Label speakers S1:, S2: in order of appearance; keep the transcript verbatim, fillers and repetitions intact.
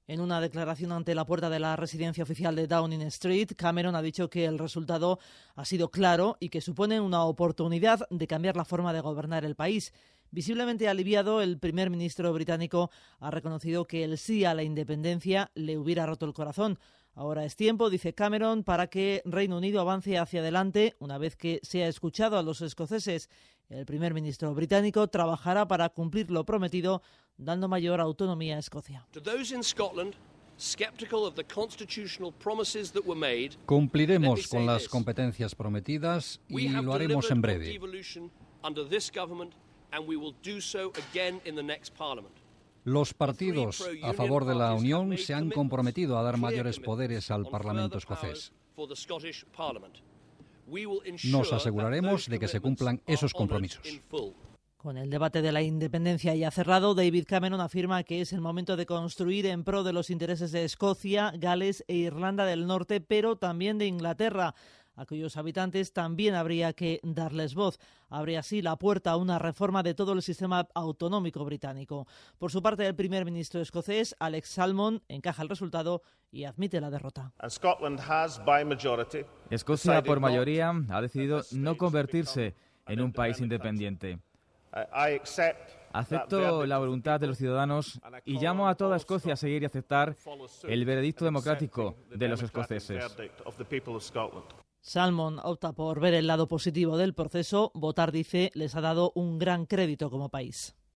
S1: En una declaración ante la puerta de la residencia oficial de Downing Street, Cameron ha dicho que el resultado ha sido claro y que supone una oportunidad de cambiar la forma de gobernar el país. Visiblemente aliviado, el primer ministro británico ha reconocido que el sí a la independencia le hubiera roto el corazón. Ahora es tiempo, dice Cameron, para que Reino Unido avance hacia adelante una vez que se ha escuchado a los escoceses. El primer ministro británico trabajará para cumplir lo prometido, dando mayor autonomía a Escocia.
S2: Cumpliremos con las competencias prometidas y lo haremos en breve. Los partidos a favor de la Unión se han comprometido a dar mayores poderes al Parlamento escocés. Nos aseguraremos de que se cumplan esos compromisos.
S1: Con el debate de la independencia ya cerrado, David Cameron afirma que es el momento de construir en pro de los intereses de Escocia, Gales e Irlanda del Norte, pero también de Inglaterra, a cuyos habitantes también habría que darles voz. Abre así la puerta a una reforma de todo el sistema autonómico británico. Por su parte, el primer ministro escocés, Alex Salmond, encaja el resultado y admite la derrota.
S3: Escocia, por mayoría, ha decidido no convertirse en un país independiente. Acepto la voluntad de los ciudadanos y llamo a toda Escocia a seguir y aceptar el veredicto democrático de los escoceses.
S1: Salmond opta por ver el lado positivo del proceso. Votar, dice, les ha dado un gran crédito como país.